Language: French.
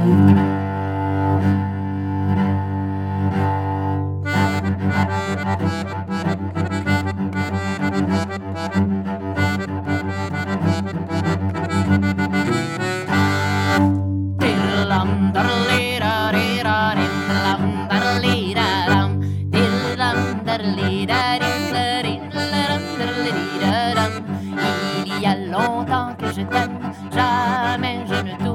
Il y a longtemps que je t'aime, jamais je ne t'oublie.